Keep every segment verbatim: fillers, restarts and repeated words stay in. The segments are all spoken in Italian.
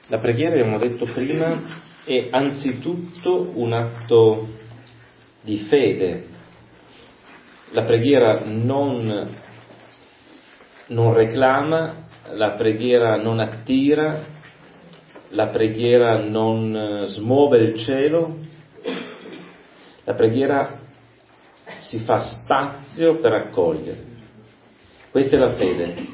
La preghiera, abbiamo detto prima, è anzitutto un atto di fede. La preghiera non, non reclama, la preghiera non attira, la preghiera non smuove il cielo, la preghiera si fa spazio per accogliere. Questa è la fede.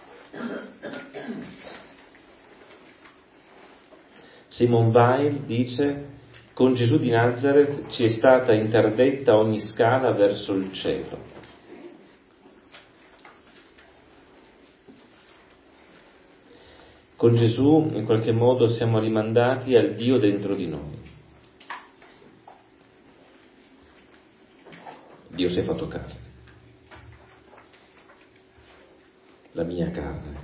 Simone Weil dice: con Gesù di Nazareth ci è stata interdetta ogni scala verso il cielo. Con Gesù in qualche modo siamo rimandati al Dio dentro di noi. Dio si è fatto carne, la mia carne.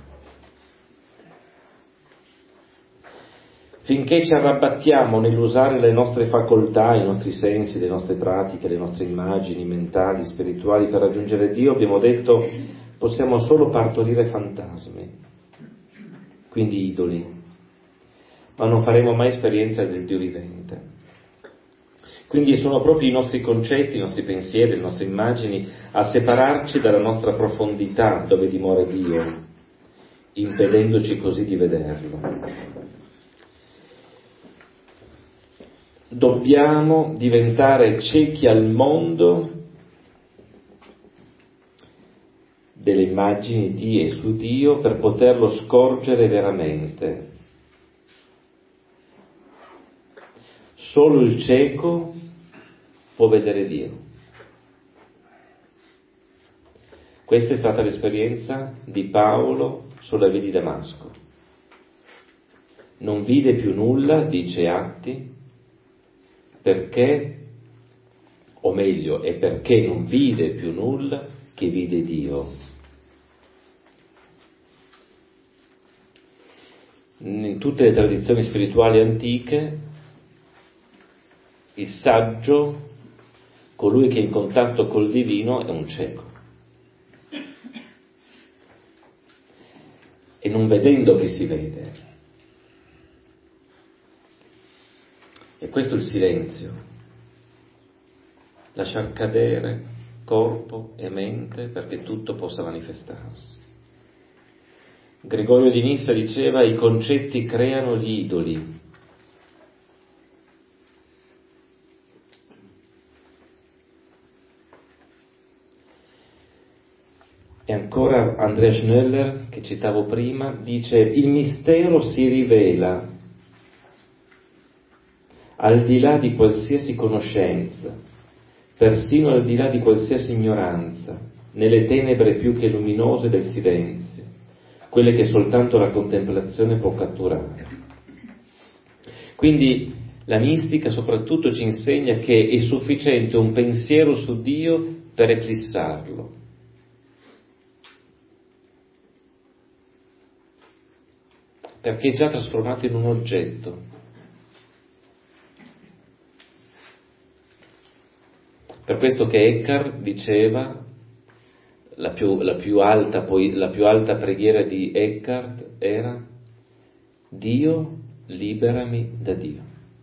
Finché ci arrabattiamo nell'usare le nostre facoltà, i nostri sensi, le nostre pratiche, le nostre immagini mentali, spirituali per raggiungere Dio, abbiamo detto, possiamo solo partorire fantasmi, quindi idoli, ma non faremo mai esperienza del Dio vivente. Quindi sono proprio i nostri concetti, i nostri pensieri, le nostre immagini a separarci dalla nostra profondità dove dimora Dio, impedendoci così di vederlo. Dobbiamo diventare ciechi al mondo delle immagini di e su Dio per poterlo scorgere veramente. Solo il cieco può vedere Dio. Questa è stata l'esperienza di Paolo sulla via di Damasco. Non vide più nulla, dice Atti, perché, o meglio, è perché non vide più nulla che vide Dio. In tutte le tradizioni spirituali antiche, il saggio, colui che è in contatto col divino, è un cieco. E non vedendo che si vede. E questo è il silenzio. Lasciar cadere corpo e mente perché tutto possa manifestarsi. Gregorio di Nissa diceva: i concetti creano gli idoli. E ancora Andrea Schneller, che citavo prima, dice: il mistero si rivela al di là di qualsiasi conoscenza, persino al di là di qualsiasi ignoranza, nelle tenebre più che luminose del silenzio, quelle che soltanto la contemplazione può catturare. Quindi la mistica soprattutto ci insegna che è sufficiente un pensiero su Dio per eclissarlo. Perché è già trasformato in un oggetto. Per questo che Eckhart diceva, la più, la più alta, poi, la più alta preghiera di Eckhart era: Dio, liberami da Dio.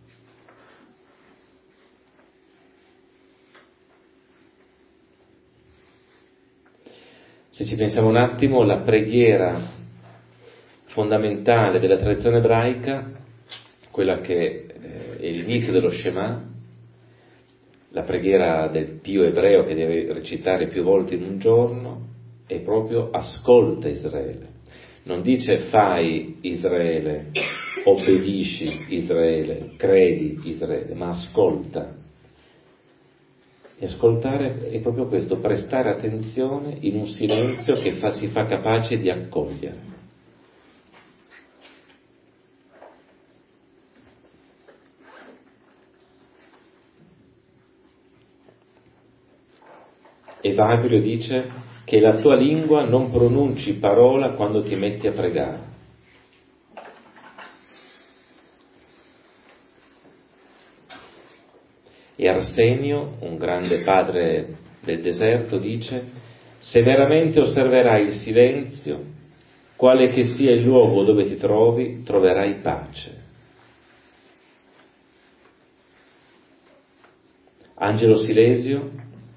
Se ci pensiamo un attimo, la preghiera fondamentale della tradizione ebraica, quella che eh, è l'inizio dello Shema, la preghiera del pio ebreo che deve recitare più volte in un giorno, è proprio ascolta Israele. Non dice fai Israele, obbedisci Israele, credi Israele, ma ascolta. E ascoltare è proprio questo, prestare attenzione in un silenzio che fa, si fa capace di accogliere. Evagrio dice che la tua lingua non pronunci parola quando ti metti a pregare. E Arsenio, un grande padre del deserto, dice: se veramente osserverai il silenzio, Quale che sia il luogo dove ti trovi, troverai pace. Angelo Silesio.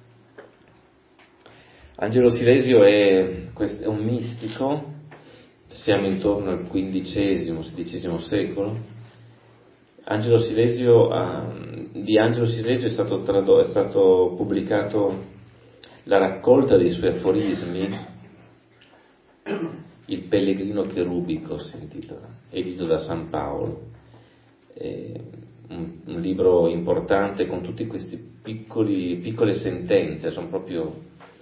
Angelo Silesio è, è un mistico, siamo intorno al quindicesimo sedicesimo secolo. Angelo Silesio, di Angelo Silesio è stato, trado, è stato pubblicato la raccolta dei suoi aforismi, Il Pellegrino Cherubico si intitola, edito da San Paolo. È un, un libro importante con tutti questi piccoli, piccole sentenze, sono proprio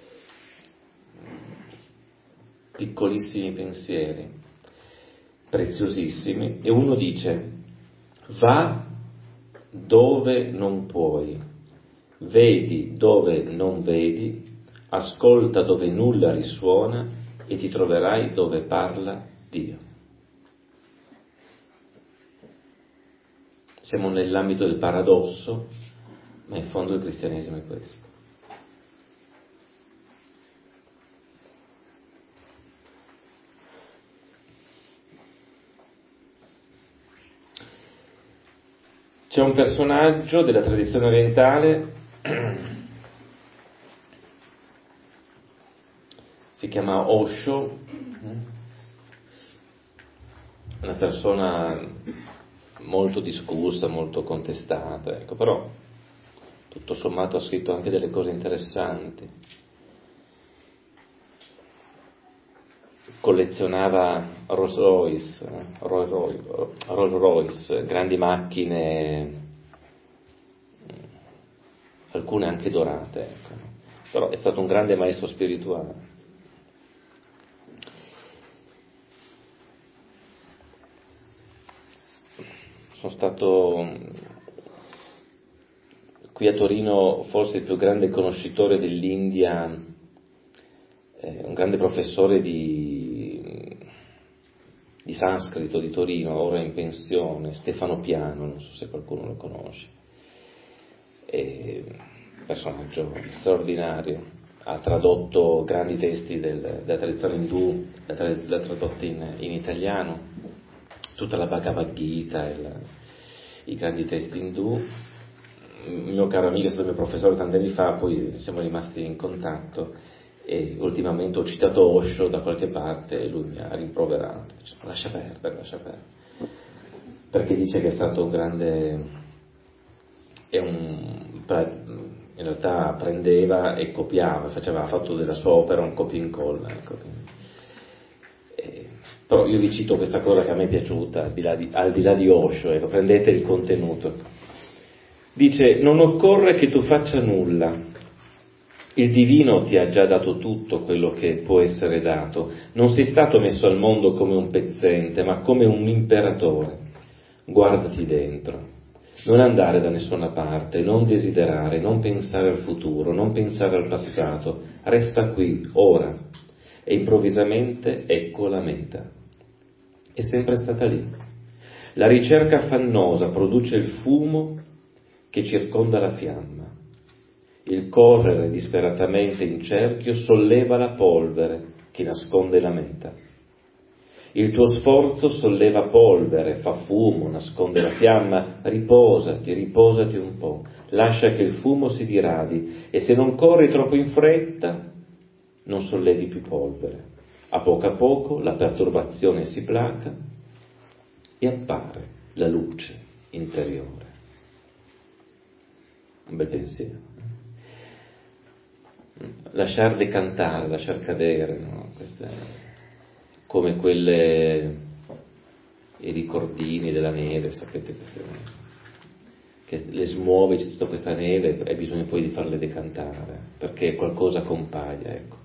piccolissimi pensieri, preziosissimi, e uno dice: va dove non puoi, vedi dove non vedi, ascolta dove nulla risuona e ti troverai dove parla Dio. Siamo nell'ambito del paradosso, ma in fondo il cristianesimo è questo. C'è un personaggio della tradizione orientale, si chiama Osho, una persona molto discussa, molto contestata, ecco, però tutto sommato ha scritto anche delle cose interessanti. Collezionava Rolls Royce, Rolls Royce, Rolls Royce, grandi macchine, alcune anche dorate, ecco. Però è stato un grande maestro spirituale. Sono stato qui a Torino forse il più grande conoscitore dell'India, eh, un grande professore di, di sanscrito di Torino, ora in pensione, Stefano Piano, non so se qualcuno lo conosce. È un personaggio straordinario, ha tradotto grandi testi del, della tradizione indù, l'ha tradotto in, in italiano, tutta la Bhagavad Gita, il, i grandi testi indù. Il mio caro amico è stato mio professore tanti anni fa, poi siamo rimasti in contatto e ultimamente ho citato Osho da qualche parte e lui mi ha rimproverato, dice, lascia perdere, lascia perdere, perché dice che è stato un grande, è un, in realtà prendeva e copiava, faceva, ha fatto della sua opera un copia e incolla, ecco. E, però io vi cito questa cosa che a me è piaciuta, al di là di, al di, là di Osho, ecco, prendete il contenuto. Dice: non occorre che tu faccia nulla, il divino ti ha già dato tutto quello che può essere dato, non sei stato messo al mondo come un pezzente, ma come un imperatore. Guardati dentro, non andare da nessuna parte, non desiderare, non pensare al futuro, non pensare al passato, resta qui, ora, e improvvisamente ecco la meta. È sempre stata lì. La ricerca affannosa produce il fumo che circonda la fiamma. Il correre disperatamente in cerchio solleva la polvere che nasconde la meta. Il tuo sforzo solleva polvere, fa fumo, nasconde la fiamma. Riposati, riposati un po', lascia che il fumo si diradi e se non corri troppo in fretta non sollevi più polvere. A poco a poco la perturbazione si placa e appare la luce interiore. Un bel pensiero. Lasciar decantare, lasciar cadere, no? Queste, come quelle, i ricordini della neve, sapete, queste, che le smuove tutta questa neve e bisogna poi di farle decantare, perché qualcosa compaia, ecco.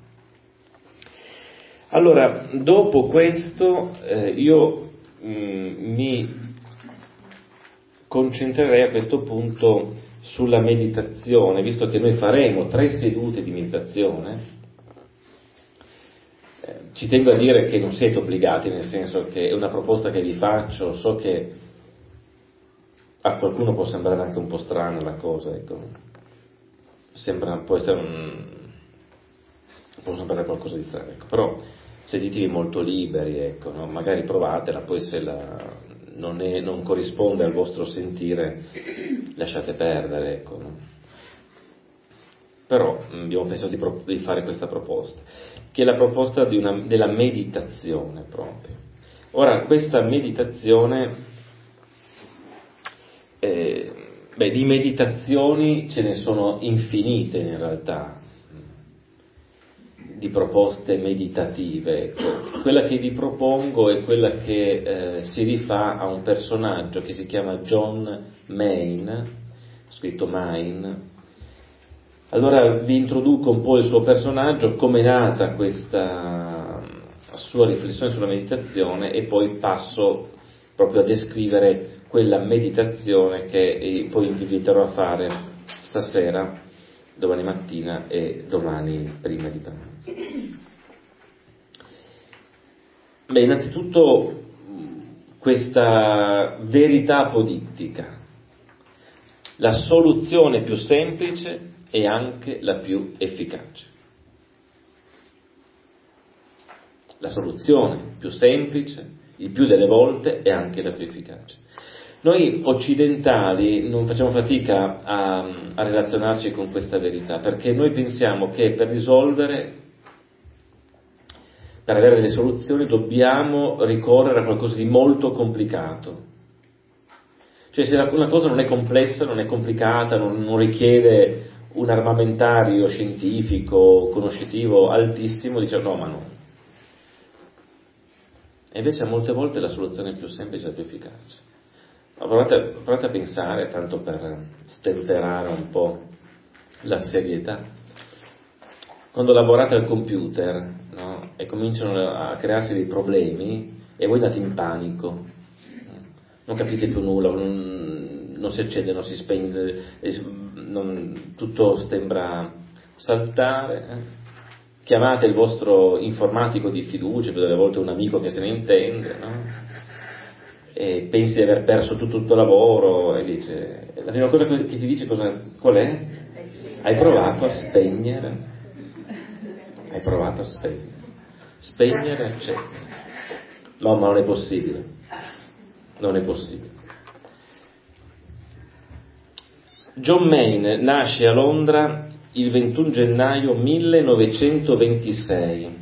Allora, dopo questo, eh, io mh, mi concentrerei a questo punto sulla meditazione, visto che noi faremo tre sedute di meditazione. Eh, ci tengo a dire che non siete obbligati, nel senso che è una proposta che vi faccio, so che a qualcuno può sembrare anche un po' strana la cosa, ecco. Sembra, può essere un, può sembrare qualcosa di strano, ecco. Però sentitevi molto liberi, ecco, no? Magari provatela, poi se la, non, è, non corrisponde al vostro sentire, lasciate perdere, ecco, no? Però abbiamo pensato di, pro, di fare questa proposta, che è la proposta di una, della meditazione proprio. Ora, questa meditazione, eh, beh, di meditazioni ce ne sono infinite in realtà, di proposte meditative. Ecco. Quella che vi propongo è quella che eh, si rifà a un personaggio che si chiama John Main, scritto Main. Allora vi introduco un po' il suo personaggio, come è nata questa sua riflessione sulla meditazione, e poi passo proprio a descrivere quella meditazione che poi vi inviterò a fare stasera, domani mattina e domani prima di pranzo. Beh, innanzitutto questa verità apodittica, la soluzione più semplice e anche la più efficace. La soluzione più semplice, il più delle volte, è anche la più efficace. Noi occidentali non facciamo fatica a, a relazionarci con questa verità, perché noi pensiamo che per risolvere, per avere delle soluzioni, dobbiamo ricorrere a qualcosa di molto complicato. Cioè, se una cosa non è complessa, non è complicata, non, non richiede un armamentario scientifico, conoscitivo altissimo, dice no, ma no. E invece a molte volte la soluzione più semplice è la più efficace. Provate, provate a pensare, tanto per stemperare un po' la serietà, quando lavorate al computer, no? E cominciano a crearsi dei problemi e voi andate in panico, non capite più nulla, non, non si accende, non si spegne, non, tutto sembra saltare, eh? Chiamate il vostro informatico di fiducia, delle volte un amico che se ne intende, no? E pensi di aver perso tutto il tuo lavoro e dice, la prima cosa che ti dice cosa, qual è? Hai provato a spegnere? Hai provato a spegnere? Spegnere, accendere. No, ma non è possibile. Non è possibile. John Main nasce a Londra il ventuno gennaio millenovecentoventisei,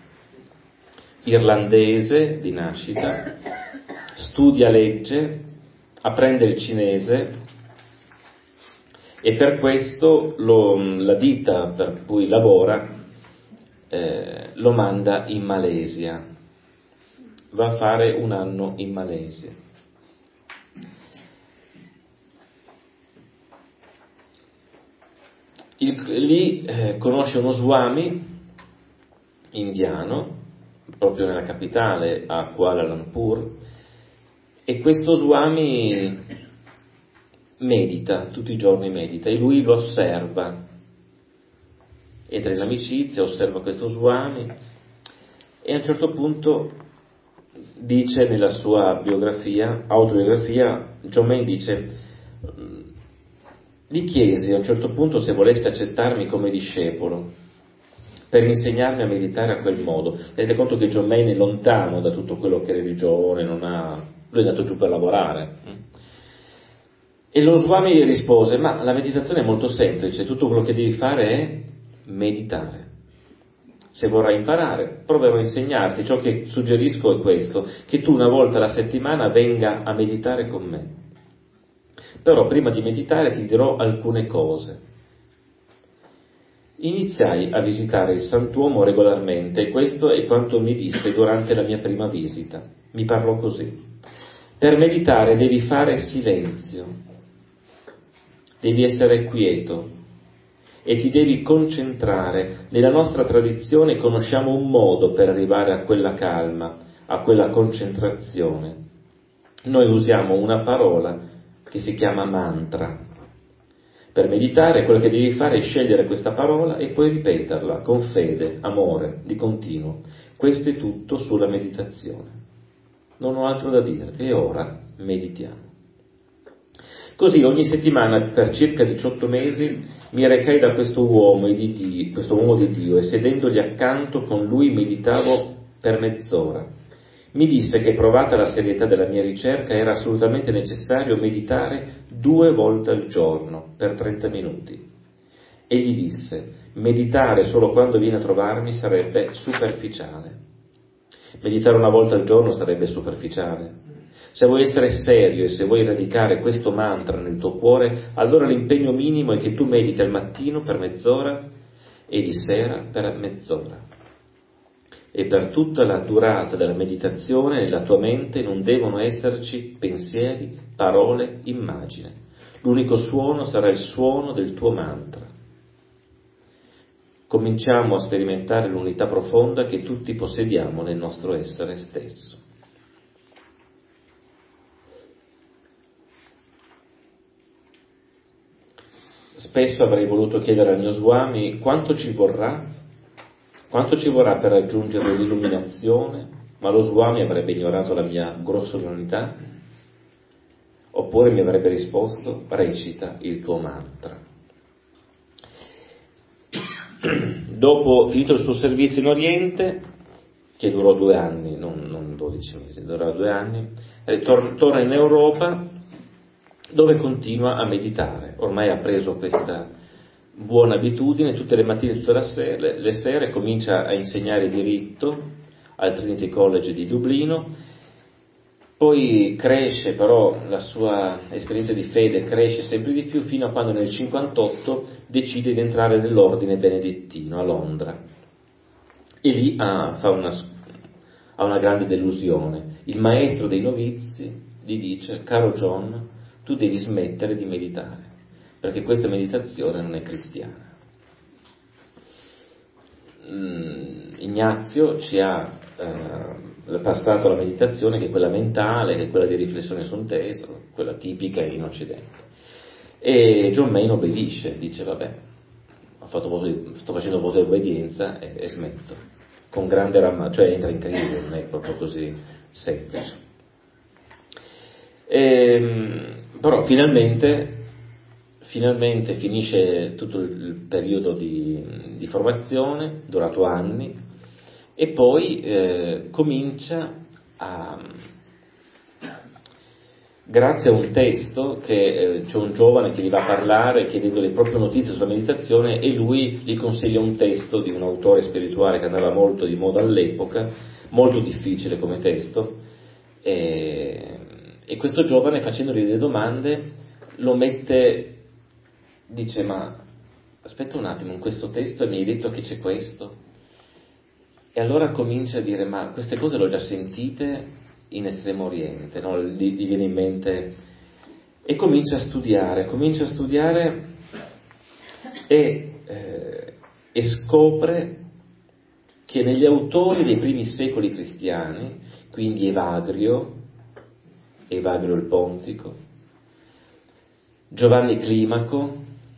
irlandese di nascita, studia legge, apprende il cinese e per questo lo, la ditta per cui lavora eh, lo manda in Malesia, va a fare un anno in Malesia. Il, lì eh, conosce uno swami indiano, proprio nella capitale, a Kuala Lumpur, e questo swami medita, tutti i giorni medita, e lui lo osserva, entra in amicizia, osserva questo swami, e a un certo punto dice nella sua biografia, autobiografia, John Main dice: gli chiesi a un certo punto se volesse accettarmi come discepolo per insegnarmi a meditare a quel modo. Tenete conto che John Main è lontano da tutto quello che è religione, non ha, lui è andato giù per lavorare. E lo Swami gli rispose: ma la meditazione è molto semplice, tutto quello che devi fare è meditare. Se vorrai imparare, proverò a insegnarti. Ciò che suggerisco è questo, che tu una volta alla settimana venga a meditare con me. Però prima di meditare ti dirò alcune cose. Iniziai a visitare il santuomo regolarmente e questo è quanto mi disse durante la mia prima visita. Mi parlò così: per meditare devi fare silenzio, devi essere quieto e ti devi concentrare. Nella nostra tradizione conosciamo un modo per arrivare a quella calma, a quella concentrazione. Noi usiamo una parola che si chiama mantra. Per meditare quello che devi fare è scegliere questa parola e poi ripeterla con fede, amore, di continuo. Questo è tutto sulla meditazione. Non ho altro da dirti e ora meditiamo. Così ogni settimana per circa diciotto mesi mi recai da questo uomo di Dio, questo uomo di Dio, e sedendogli accanto con lui meditavo per mezz'ora. Mi disse che, provata la serietà della mia ricerca, era assolutamente necessario meditare due volte al giorno per trenta minuti. Egli disse: meditare solo quando viene a trovarmi sarebbe superficiale. Meditare una volta al giorno sarebbe superficiale. Se vuoi essere serio e se vuoi radicare questo mantra nel tuo cuore, allora l'impegno minimo è che tu mediti al mattino per mezz'ora e di sera per mezz'ora. E per tutta la durata della meditazione nella tua mente non devono esserci pensieri, parole, immagini. L'unico suono sarà il suono del tuo mantra. Cominciamo a sperimentare l'unità profonda che tutti possediamo nel nostro essere stesso. Spesso avrei voluto chiedere al mio Swami quanto ci vorrà Quanto ci vorrà per raggiungere l'illuminazione, ma lo Swami avrebbe ignorato la mia grossolanità, oppure mi avrebbe risposto: recita il tuo mantra. Dopo finito il suo servizio in Oriente, che durò due anni, non, non dodici mesi, durò due anni, tor- torna in Europa, dove continua a meditare. Ormai ha preso questa buona abitudine, tutte le mattine, tutte le sere, le sere comincia a insegnare diritto al Trinity College di Dublino, poi cresce, però la sua esperienza di fede cresce sempre di più fino a quando nel cinquantotto decide di entrare nell'ordine benedettino a Londra, e lì ha, fa una, ha una grande delusione. Il maestro dei novizi gli dice: caro John, tu devi smettere di meditare, perché questa meditazione non è cristiana. Ignazio ci ha eh, passato la meditazione, che è quella mentale, che è quella di riflessione su un testo, quella tipica in Occidente. E John Main obbedisce, dice: vabbè, ho fatto voto di, sto facendo voto di obbedienza e, e smetto. Con grande ramma, cioè entra in crisi, non è proprio così semplice. E, però finalmente Finalmente finisce tutto il periodo di, di formazione, durato anni, e poi eh, comincia a, grazie a un testo che eh, c'è un giovane che gli va a parlare chiedendogli proprio notizie sulla meditazione, e lui gli consiglia un testo di un autore spirituale che andava molto di moda all'epoca, molto difficile come testo, e, e questo giovane, facendogli delle domande, lo mette... Dice: ma aspetta un attimo, in questo testo mi hai detto che c'è questo? E allora comincia a dire: ma queste cose le ho già sentite in Estremo Oriente, no? Gli, gli viene in mente, e comincia a studiare, comincia a studiare e, eh, e scopre che negli autori dei primi secoli cristiani, quindi Evagrio, Evagrio il Pontico, Giovanni Climaco,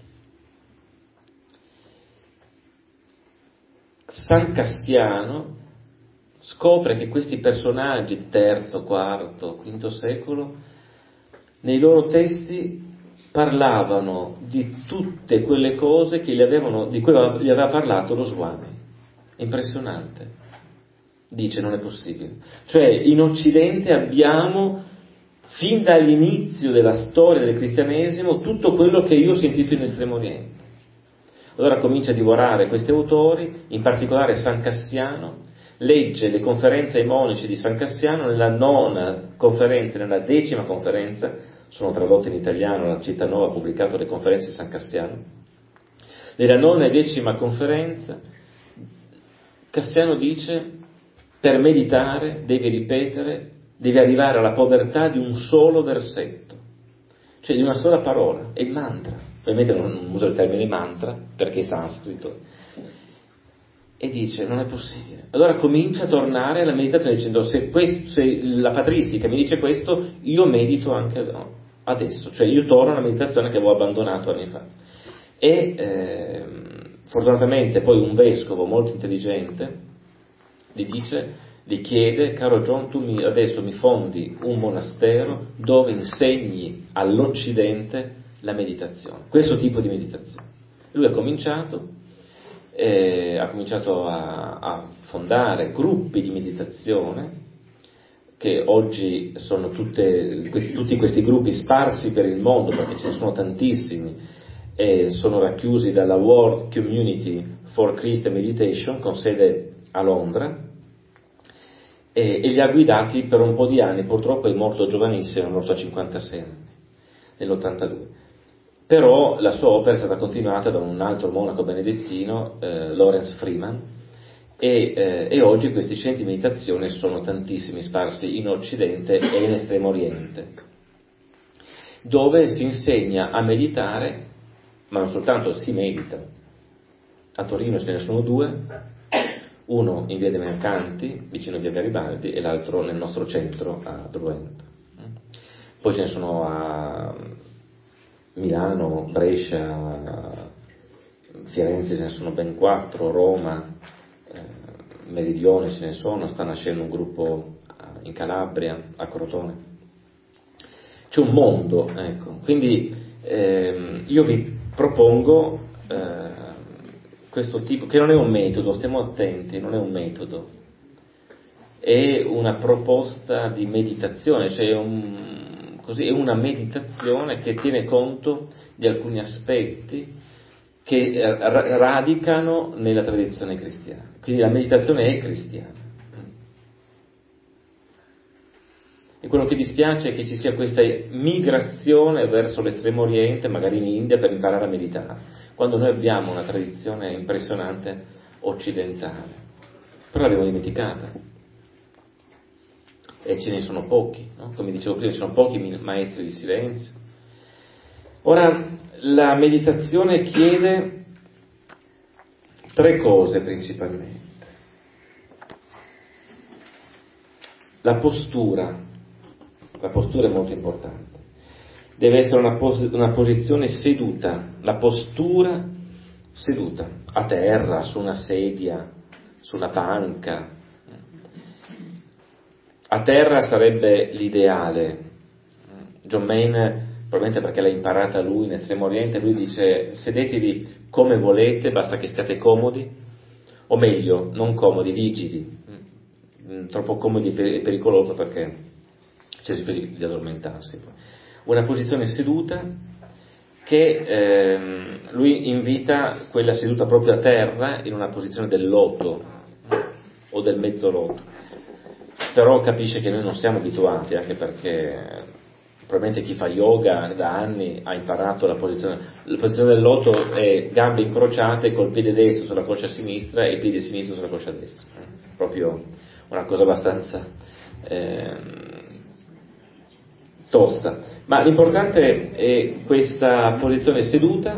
San Cassiano, scopre che questi personaggi terzo, quarto, quinto secolo, nei loro testi parlavano di tutte quelle cose che gli avevano, di cui gli aveva parlato lo Swami. È impressionante. Dice: non è possibile. Cioè, in Occidente abbiamo, fin dall'inizio della storia del cristianesimo, tutto quello che io ho sentito in Estremo Oriente. Allora comincia a divorare questi autori, in particolare San Cassiano, legge le conferenze ai monaci di San Cassiano. Nella nona conferenza, nella decima conferenza, sono tradotte in italiano, la Città Nuova ha pubblicato le conferenze di San Cassiano, nella nona e decima conferenza Cassiano dice: per meditare devi ripetere, devi arrivare alla povertà di un solo versetto, cioè di una sola parola, è il mantra. Ovviamente non usa il termine mantra perché è sanscrito, e dice: non è possibile. Allora comincia a tornare alla meditazione dicendo: se, questo, se la patristica mi dice questo, io medito anche adesso, cioè io torno alla meditazione che avevo abbandonato anni fa. E eh, fortunatamente poi un vescovo molto intelligente gli dice, gli chiede: caro John, tu mi, adesso mi fondi un monastero dove insegni all'Occidente la meditazione, questo tipo di meditazione. Lui ha cominciato, eh, ha cominciato a, a fondare gruppi di meditazione, che oggi sono tutte, que, tutti questi gruppi sparsi per il mondo, perché ce ne sono tantissimi, e sono racchiusi dalla World Community for Christian Meditation, con sede a Londra, e, e li ha guidati per un po' di anni. Purtroppo è morto giovanissimo, è morto a cinquantasei anni, nell'ottantadue. Però la sua opera è stata continuata da un altro monaco benedettino, eh, Lawrence Freeman, e, eh, e oggi questi centri di meditazione sono tantissimi, sparsi in Occidente e in Estremo Oriente, dove si insegna a meditare, ma non soltanto si medita. A Torino ce ne sono due, uno in via dei Mercanti, vicino a via Garibaldi, e l'altro nel nostro centro a Druvento. Poi ce ne sono a Milano, Brescia, Firenze, ce ne sono ben quattro, Roma, eh, Meridione ce ne sono, sta nascendo un gruppo in Calabria, a Crotone. C'è un mondo, ecco. Quindi ehm, io vi propongo eh, questo tipo, che non è un metodo, stiamo attenti, non è un metodo, è una proposta di meditazione, cioè un, così, è una meditazione che tiene conto di alcuni aspetti che radicano nella tradizione cristiana. Quindi la meditazione è cristiana. E quello che dispiace è che ci sia questa migrazione verso l'estremo oriente, magari in India, per imparare a meditare, quando noi abbiamo una tradizione impressionante occidentale. Però l'abbiamo dimenticata. E ce ne sono pochi, no? Come dicevo prima, ci sono pochi maestri di silenzio. Ora, la meditazione chiede tre cose principalmente. La postura, la postura è molto importante. Deve essere una, pos- una posizione seduta, la postura seduta, a terra, su una sedia, su una panca. A terra sarebbe l'ideale. John Main, probabilmente perché l'ha imparata lui in Estremo Oriente, lui dice: sedetevi come volete, basta che stiate comodi, o meglio, non comodi, vigili. Troppo comodi è pericoloso perché c'è il rischio di addormentarsi. Una posizione seduta che ehm, lui invita quella seduta proprio a terra, in una posizione del loto o del mezzo loto. Però capisce che noi non siamo abituati, anche perché probabilmente chi fa yoga da anni ha imparato la posizione. La posizione del loto è gambe incrociate col piede destro sulla coscia sinistra e il piede sinistro sulla coscia destra. Proprio una cosa abbastanza eh, tosta. Ma l'importante è questa posizione seduta.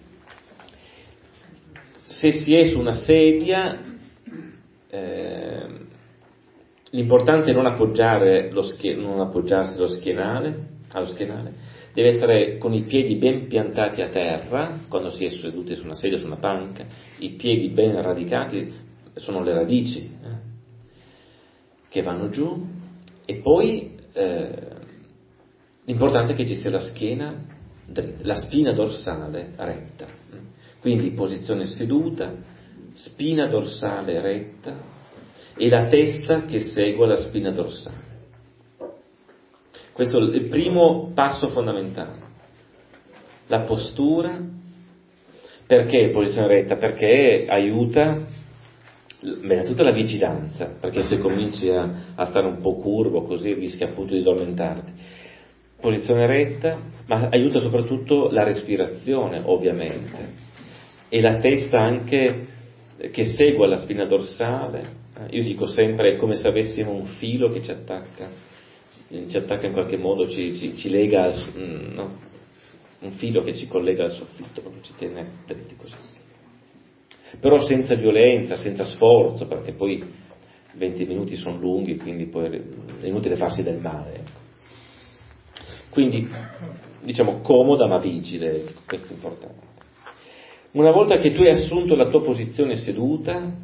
Se si è su una sedia, eh, l'importante è non appoggiare lo schie- non appoggiarsi lo schienale, allo schienale, deve essere con i piedi ben piantati a terra, quando si è seduti su una sedia, su una panca, i piedi ben radicati, sono le radici eh, che vanno giù, e poi eh, l'importante è che ci sia la schiena dritta, la spina dorsale retta, quindi posizione seduta, spina dorsale retta, e la testa che segue la spina dorsale. Questo è il primo passo fondamentale. La postura. Perché posizione retta? Perché aiuta, beh, innanzitutto la vigilanza, perché se cominci a, a stare un po' curvo così rischi appunto di addormentarti. Posizione retta, ma aiuta soprattutto la respirazione, ovviamente, e la testa anche che segue la spina dorsale. Io dico sempre, è come se avessimo un filo che ci attacca, ci attacca in qualche modo, ci, ci, ci lega, al, no? Un filo che ci collega al soffitto, proprio ci tiene dritti così. Però senza violenza, senza sforzo, perché poi venti minuti sono lunghi, quindi poi è inutile farsi del male. Ecco. Quindi, diciamo, comoda ma vigile, questo è importante. Una volta che tu hai assunto la tua posizione seduta,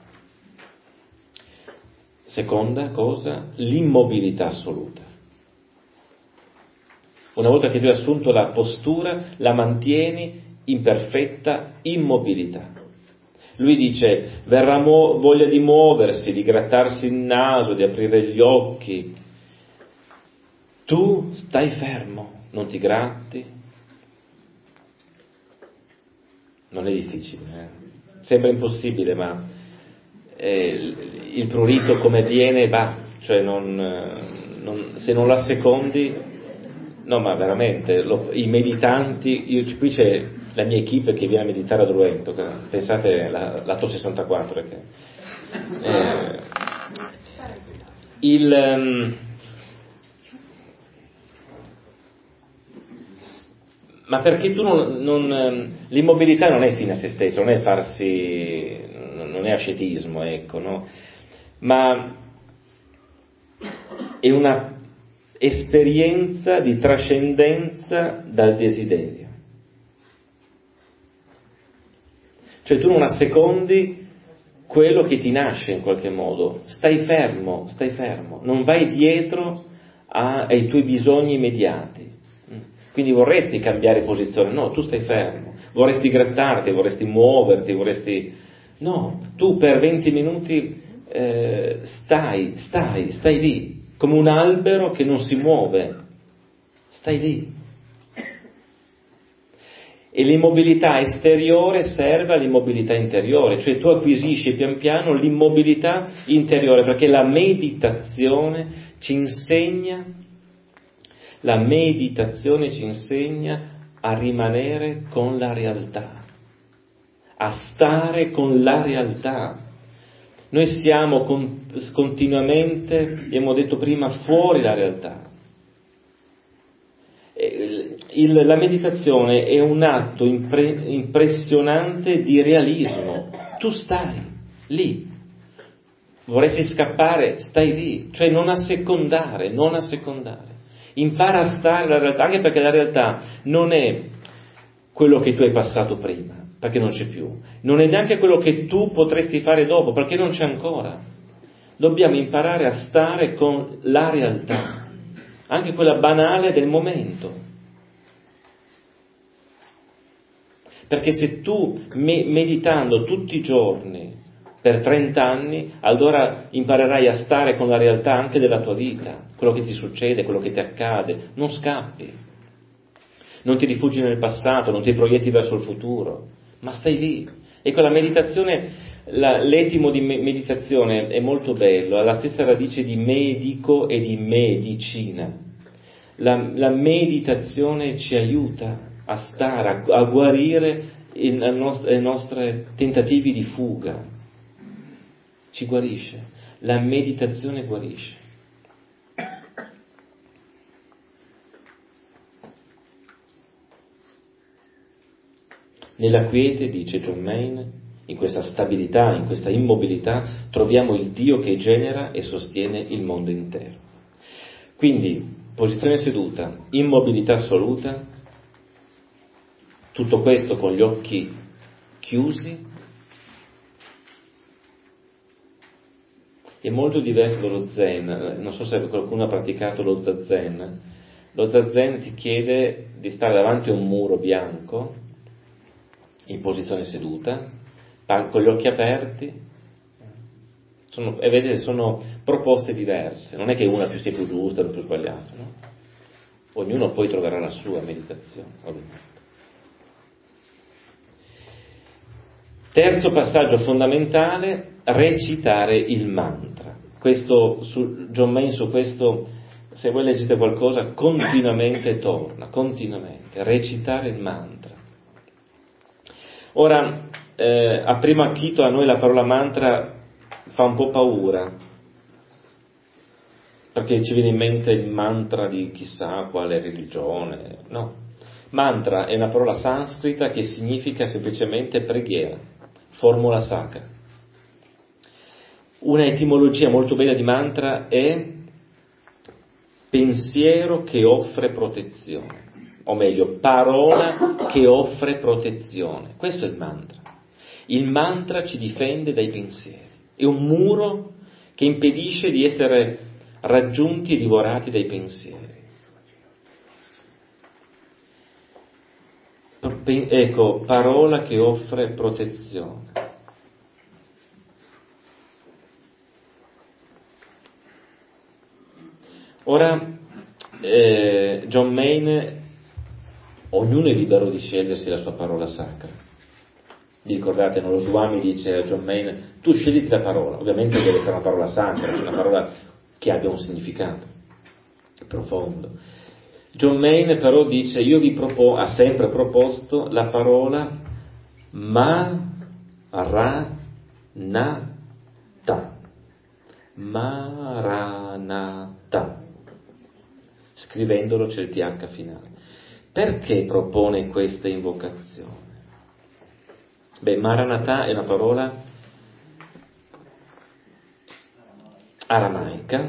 seconda cosa, l'immobilità assoluta. Una volta che tu hai assunto la postura, la mantieni in perfetta immobilità. Lui dice, verrà mu- voglia di muoversi, di grattarsi il naso, di aprire gli occhi. Tu stai fermo, non ti gratti. Non è difficile, eh? Sembra impossibile, ma eh, il prurito come viene va, cioè non, non, se non la secondi. No, ma veramente, lo, i meditanti, io, qui c'è la mia equipe che viene a meditare a Druvento, pensate la, l'atto sessantaquattro, che, eh, il, um, ma perché tu non, non, l'immobilità non è fine a se stesso, non è farsi, non è ascetismo, ecco, no? Ma è una esperienza di trascendenza dal desiderio. Cioè tu non assecondi quello che ti nasce in qualche modo, stai fermo, stai fermo, non vai dietro a, ai tuoi bisogni immediati. Quindi vorresti cambiare posizione, no, tu stai fermo, vorresti grattarti, vorresti muoverti, vorresti... No, tu per venti minuti eh, stai, stai, stai lì, come un albero che non si muove, stai lì. E l'immobilità esteriore serve all'immobilità interiore, cioè tu acquisisci pian piano l'immobilità interiore, perché la meditazione ci insegna, la meditazione ci insegna a rimanere con la realtà, a stare con la realtà. Noi siamo con, continuamente, abbiamo detto prima, fuori la realtà. Il, la meditazione è un atto impre, impressionante di realismo. Tu stai lì. Vorresti scappare, stai lì. Cioè non assecondare, non assecondare. Impara a stare la realtà, anche perché la realtà non è quello che tu hai passato prima, perché non c'è più. Non è neanche quello che tu potresti fare dopo, perché non c'è ancora. Dobbiamo imparare a stare con la realtà, anche quella banale del momento. Perché se tu me- meditando tutti i giorni per trenta anni, allora imparerai a stare con la realtà anche della tua vita, quello che ti succede, quello che ti accade, non scappi, non ti rifugi nel passato, non ti proietti verso il futuro, ma stai lì. Ecco, la meditazione, la, l'etimo di me- meditazione è molto bello, ha la stessa radice di medico e di medicina. La, la meditazione ci aiuta a stare, a, a guarire i nostri, i nostri tentativi di fuga, ci guarisce, la meditazione guarisce. Nella quiete, dice John Main, in questa stabilità, in questa immobilità, troviamo il Dio che genera e sostiene il mondo intero. Quindi, posizione seduta, immobilità assoluta, tutto questo con gli occhi chiusi, è molto diverso dallo Zen. Non so se qualcuno ha praticato lo Zazen. Lo Zazen ti chiede di stare davanti a un muro bianco, in posizione seduta, con gli occhi aperti, sono, e vedete, sono proposte diverse, non è che una più sia più giusta o più sbagliata, no? Ognuno poi troverà la sua meditazione, ovviamente. Terzo passaggio fondamentale, recitare il mantra. Questo, su, John Main su questo, se voi leggete qualcosa, continuamente torna, continuamente, recitare il mantra. Ora, eh, a primo acchito a noi la parola mantra fa un po' paura, perché ci viene in mente il mantra di chissà quale religione. No, mantra è una parola sanscrita che significa semplicemente preghiera, formula sacra. Una etimologia molto bella di mantra è pensiero che offre protezione, o meglio, parola che offre protezione. Questo è il mantra. Il mantra ci difende dai pensieri, è un muro che impedisce di essere raggiunti e divorati dai pensieri. Ecco, parola che offre protezione. Ora, eh, John Maine, ognuno è libero di scegliersi la sua parola sacra. Vi ricordate, no? Lo Swami dice a John Maine, tu scegliti la parola, ovviamente deve essere una parola sacra, cioè una parola che abbia un significato profondo. John Maine però dice, io vi propongo, ha sempre proposto la parola Maranatha, Maranatha, scrivendolo c'è il th finale. Perché propone questa invocazione? Beh, Maranatha è una parola aramaica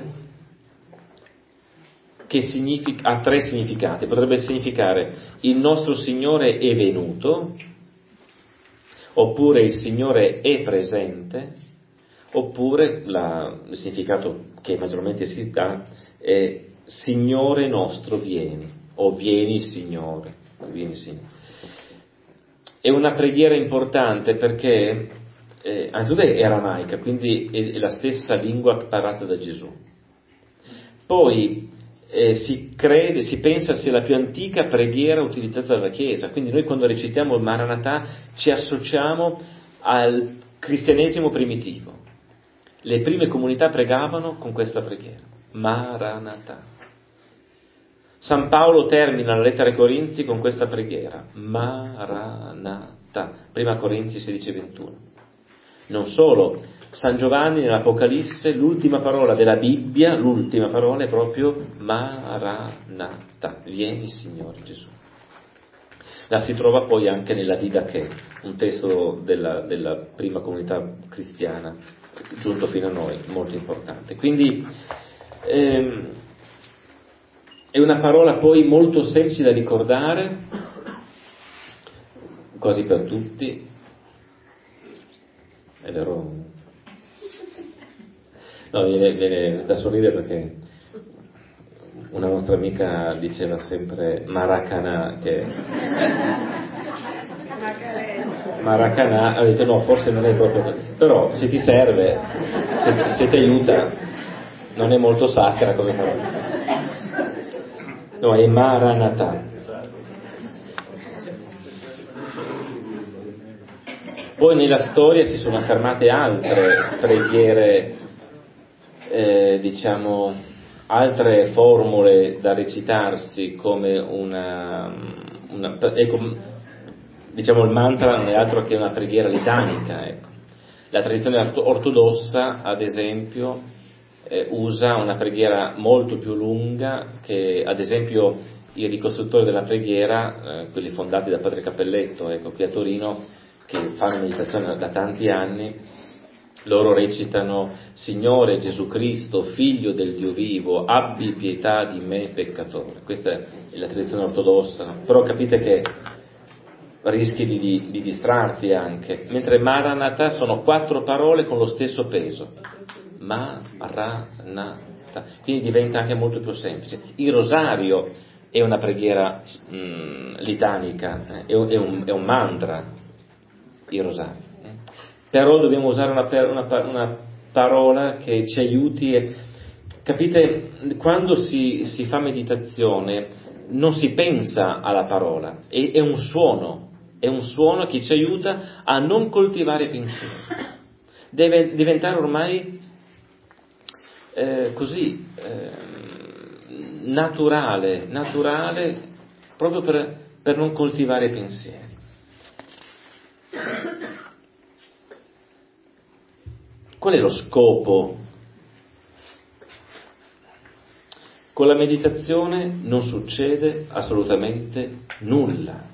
che significa, ha tre significati. Potrebbe significare il nostro Signore è venuto, oppure il Signore è presente, oppure la, il significato che maggiormente si dà è Signore nostro vieni, o vieni Signore, vieni Signore. È una preghiera importante perché eh, anzitutto è aramaica, quindi è, è la stessa lingua parlata da Gesù. Poi eh, si crede, si pensa sia la più antica preghiera utilizzata dalla Chiesa, quindi noi quando recitiamo il Maranatha ci associamo al cristianesimo primitivo. Le prime comunità pregavano con questa preghiera, Maranatha. San Paolo termina la lettera ai Corinzi con questa preghiera, Maranatha, prima Corinzi sedici ventuno. Non solo, San Giovanni nell'Apocalisse, l'ultima parola della Bibbia, l'ultima parola è proprio Maranatha, vieni Signore Gesù. La si trova poi anche nella Didache, un testo della, della prima comunità cristiana, giunto fino a noi, molto importante. Quindi ehm, è una parola poi molto semplice da ricordare, quasi per tutti, è vero? No, viene, viene da sorridere perché una nostra amica diceva sempre Maracanã, che Maracanã, ha detto no, forse non è proprio così, però se ti serve, se, se ti aiuta, non è molto sacra come parola. No, è Maranatha. Poi nella storia si sono affermate altre preghiere, eh, diciamo, altre formule da recitarsi come una, una ecco, diciamo il mantra non è altro che una preghiera litanica, ecco. La tradizione ortodossa, ad esempio, eh, usa una preghiera molto più lunga che, ad esempio, i ricostruttori della preghiera, eh, quelli fondati da Padre Cappelletto, ecco, qui a Torino, che fanno meditazione da tanti anni, loro recitano: Signore Gesù Cristo, Figlio del Dio vivo, abbi pietà di me peccatore. Questa è la tradizione ortodossa, no? Però capite che rischi di, di, di distrarti anche, mentre Maranatha sono quattro parole con lo stesso peso, Maranatha, quindi diventa anche molto più semplice. Il rosario è una preghiera mh, litanica, eh? è, un, è, un, è un mantra, il rosario, eh? Però dobbiamo usare una, una, una parola che ci aiuti, e, capite, quando si, si fa meditazione non si pensa alla parola, è, è un suono, è un suono che ci aiuta a non coltivare pensieri. Deve diventare ormai eh, così eh, naturale, naturale proprio per, per non coltivare pensieri. Qual è lo scopo? Con la meditazione non succede assolutamente nulla.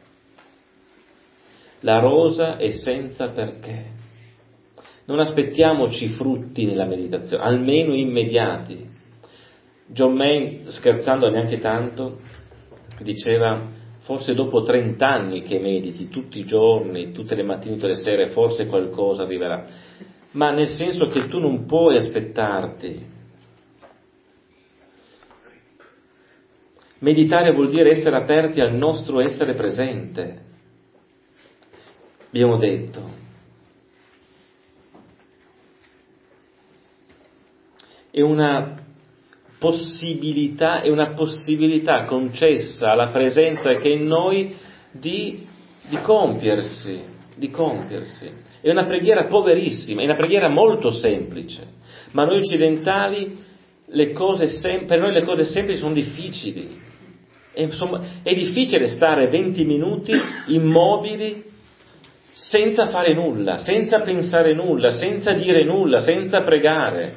La rosa è senza perché. Non aspettiamoci frutti nella meditazione, almeno immediati. John Maine, scherzando neanche tanto, diceva: forse dopo trent'anni che mediti tutti i giorni, tutte le mattine, tutte le sere, forse qualcosa arriverà. Ma nel senso che tu non puoi aspettarti. Meditare vuol dire essere aperti al nostro essere presente. Abbiamo detto. È una possibilità, è una possibilità concessa alla presenza che è in noi di, di compiersi, di compiersi. È una preghiera poverissima, è una preghiera molto semplice, ma noi occidentali, le cose sem- per noi le cose semplici sono difficili. E, insomma, è difficile stare venti minuti immobili senza fare nulla, senza pensare nulla, senza dire nulla, senza pregare.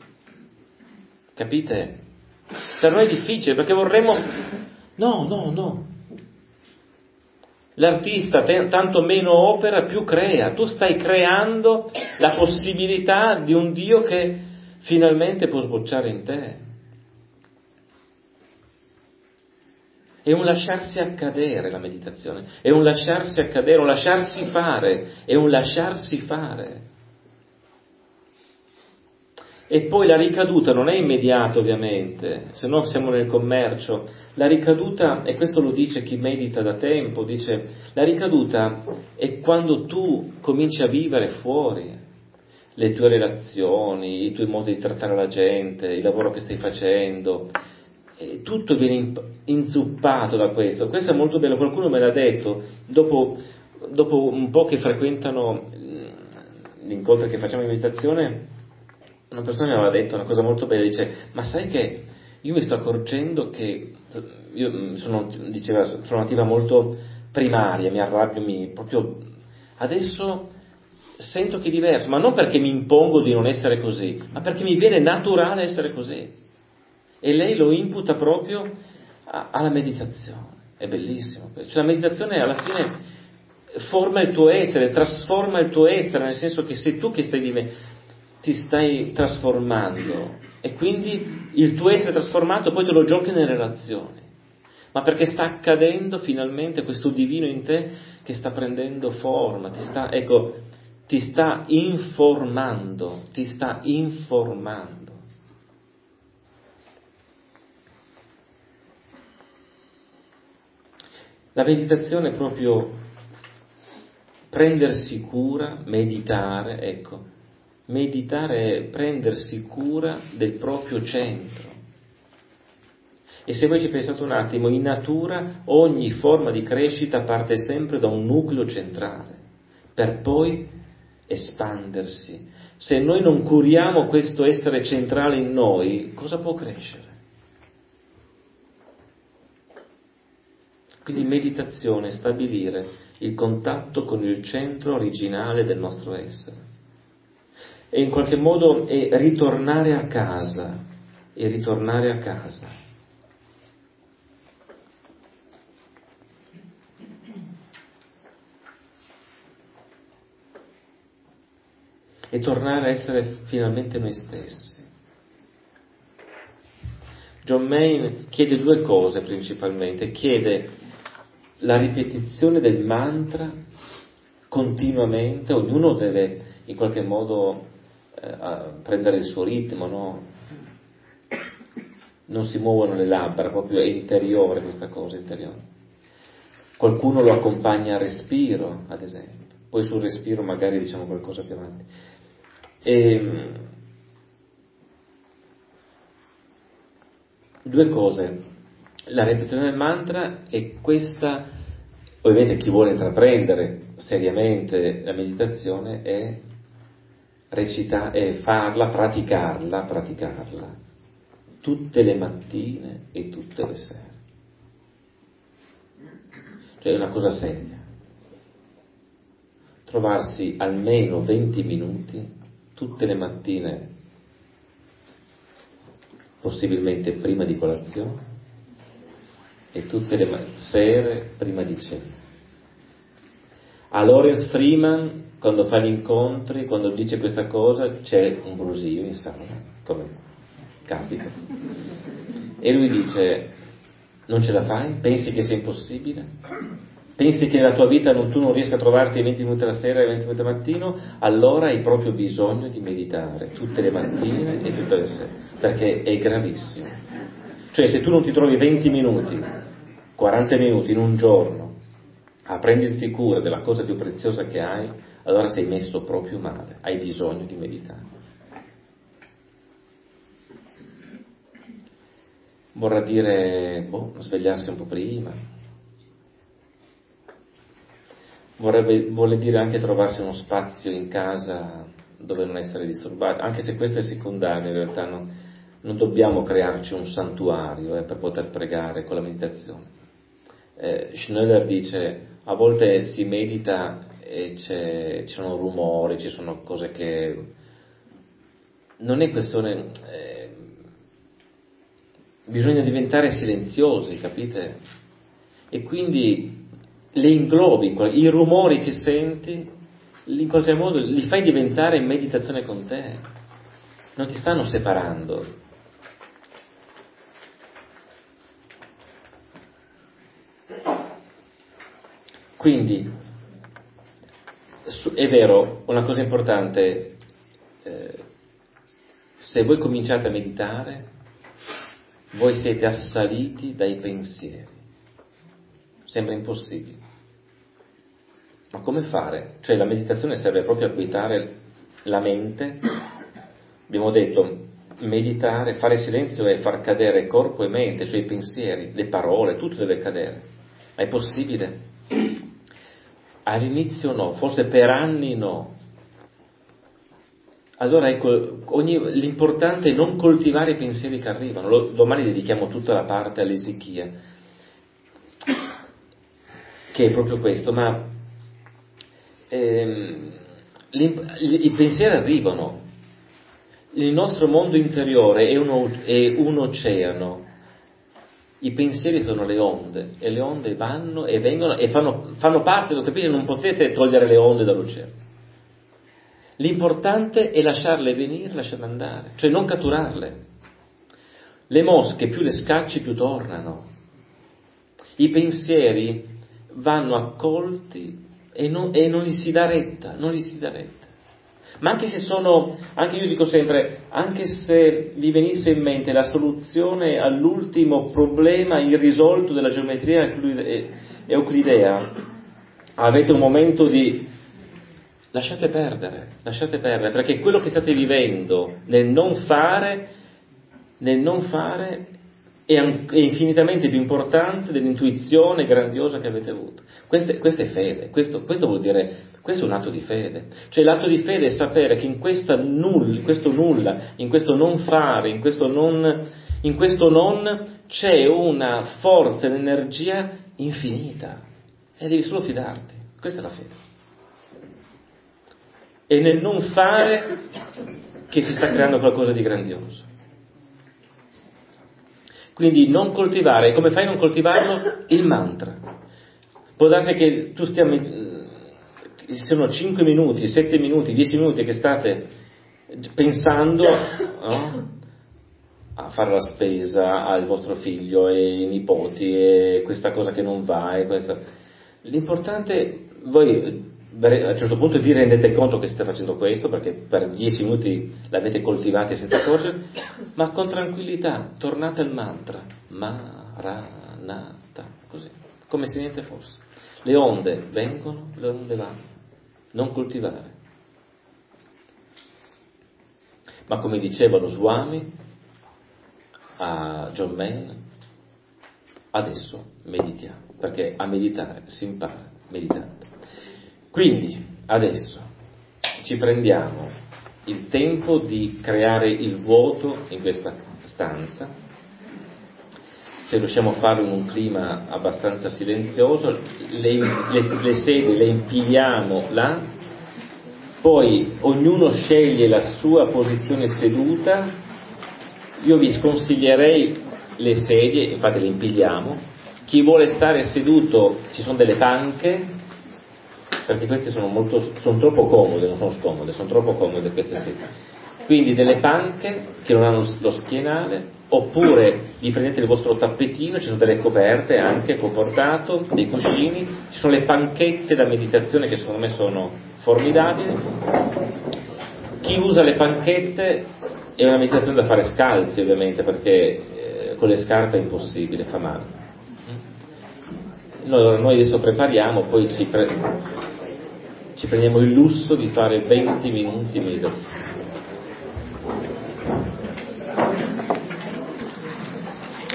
Capite? Per noi è difficile perché vorremmo... No, no, no. L'artista te, tanto meno opera, più crea. Tu stai creando la possibilità di un Dio che finalmente può sbocciare in te. È un lasciarsi accadere la meditazione, è un lasciarsi accadere, un lasciarsi fare, è un lasciarsi fare. E poi la ricaduta non è immediata ovviamente, se no siamo nel commercio. La ricaduta, e questo lo dice chi medita da tempo, dice la ricaduta è quando tu cominci a vivere fuori le tue relazioni, i tuoi modi di trattare la gente, il lavoro che stai facendo. E tutto viene inzuppato da questo. Questo è molto bello, qualcuno me l'ha detto, dopo, dopo un po' che frequentano gli incontri che facciamo in meditazione, una persona mi aveva detto una cosa molto bella, dice, ma sai che io mi sto accorgendo che, io sono, diceva, sono una tiva molto primaria, mi arrabbio, mi, proprio, adesso sento che è diverso, ma non perché mi impongo di non essere così, ma perché mi viene naturale essere così. E lei lo imputa proprio a, alla meditazione. È bellissimo. Cioè la meditazione alla fine forma il tuo essere, trasforma il tuo essere, nel senso che sei tu che stai div- ti stai trasformando e quindi il tuo essere trasformato poi te lo giochi nelle relazioni. Ma perché sta accadendo finalmente questo divino in te che sta prendendo forma, ti sta, ecco, ti sta informando, ti sta informando. La meditazione è proprio prendersi cura, meditare, ecco, meditare è prendersi cura del proprio centro. E se voi ci pensate un attimo, in natura ogni forma di crescita parte sempre da un nucleo centrale, per poi espandersi. Se noi non curiamo questo essere centrale in noi, cosa può crescere? Quindi meditazione è stabilire il contatto con il centro originale del nostro essere. E in qualche modo è ritornare a casa, e ritornare a casa. E tornare a essere finalmente noi stessi. John Main chiede due cose principalmente, chiede la ripetizione del mantra continuamente, ognuno deve in qualche modo eh, prendere il suo ritmo, no? Non si muovono le labbra, proprio è interiore questa cosa, interiore. Qualcuno lo accompagna al respiro, ad esempio, poi sul respiro magari diciamo qualcosa più avanti. E, due cose. La ripetizione del mantra è questa, ovviamente chi vuole intraprendere seriamente la meditazione è recitare, è farla, praticarla, praticarla tutte le mattine e tutte le sere. Cioè è una cosa seria. Trovarsi almeno venti minuti tutte le mattine, possibilmente prima di colazione, e tutte le sere prima di cena. A Lawrence Freeman, quando fa gli incontri, quando dice questa cosa, c'è un brusio in sala, come capita. E lui dice, non ce la fai? Pensi che sia impossibile? Pensi che nella tua vita non, tu non riesca a trovarti venti minuti la sera e venti minuti al mattino? Allora hai proprio bisogno di meditare tutte le mattine e tutte le sere, perché è gravissimo. Cioè se tu non ti trovi venti minuti, quaranta minuti in un giorno a prenderti cura della cosa più preziosa che hai, allora sei messo proprio male, hai bisogno di meditare. vorrà dire boh, svegliarsi un po' prima, vorrebbe, vuole dire anche trovarsi uno spazio in casa dove non essere disturbati, anche se questo è secondario, in realtà non, non dobbiamo crearci un santuario eh, per poter pregare con la meditazione. Eh, Schneller dice, a volte si medita e c'è, ci sono rumori, ci sono cose che... Non è questione... Eh, bisogna diventare silenziosi, capite? E quindi le inglobi, i rumori che senti, in qualche modo li fai diventare in meditazione con te, non ti stanno separando. Quindi, è vero, una cosa importante, eh, se voi cominciate a meditare, voi siete assaliti dai pensieri. Sembra impossibile. Ma come fare? Cioè la meditazione serve proprio a quietare la mente. Abbiamo detto, meditare, fare silenzio è far cadere corpo e mente, cioè i pensieri, le parole, tutto deve cadere. Ma è possibile? All'inizio no, forse per anni no. Allora ecco, ogni, l'importante è non coltivare i pensieri che arrivano. Lo, domani dedichiamo tutta la parte all'esichia, che è proprio questo, ma ehm, i pensieri arrivano. Il nostro mondo interiore è, uno, è un oceano. I pensieri sono le onde, e le onde vanno e vengono e fanno, fanno parte, lo capite? Non potete togliere le onde dall'oceano. L'importante è lasciarle venire, lasciarle andare, cioè non catturarle. Le mosche più le scacci più tornano. I pensieri vanno accolti e non, e non gli si dà retta, non gli si dà retta. Ma anche se sono, anche io dico sempre, anche se vi venisse in mente la soluzione all'ultimo problema irrisolto della geometria euclidea, avete un momento di lasciate perdere, lasciate perdere, perché quello che state vivendo nel non fare, nel non fare è, è infinitamente più importante dell'intuizione grandiosa che avete avuto. Questa, questa è fede, questo, questo vuol dire, questo è un atto di fede. Cioè l'atto di fede è sapere che in questa nulla, in questo nulla, in questo non fare, in questo non, in questo non c'è una forza, un'energia infinita e devi solo fidarti. Questa è la fede. È nel non fare che si sta creando qualcosa di grandioso. Quindi non coltivare, come fai a non coltivarlo? Il mantra. Può darsi che tu stia, sono cinque minuti, sette minuti, dieci minuti che state pensando, no? A fare la spesa al vostro figlio e i nipoti e questa cosa che non va e questa. L'importante, voi a un certo punto vi rendete conto che state facendo questo perché per dieci minuti l'avete coltivati senza accorgere, ma con tranquillità tornate al mantra Maranatha, così, come se niente fosse. Le onde vengono, le onde vanno, non coltivare. Ma come diceva lo Swami a John Main, adesso meditiamo, perché a meditare si impara meditando. Quindi, adesso ci prendiamo il tempo di creare il vuoto in questa stanza, se riusciamo a farlo in un clima abbastanza silenzioso, le, le, le sedie le impiliamo là, poi ognuno sceglie la sua posizione seduta. Io vi sconsiglierei le sedie, infatti le impiliamo. Chi vuole stare seduto, ci sono delle panche, perché queste sono molto, sono troppo comode, non sono scomode, sono troppo comode queste sedie. Quindi delle panche che non hanno lo schienale, oppure vi prendete il vostro tappetino, ci sono delle coperte anche comportato, dei cuscini, ci sono le panchette da meditazione che secondo me sono formidabili. Chi usa le panchette è una meditazione da fare scalzi ovviamente, perché eh, con le scarpe è impossibile, fa male. Allora noi adesso prepariamo, poi ci, pre- ci prendiamo il lusso di fare venti minuti di meditazione.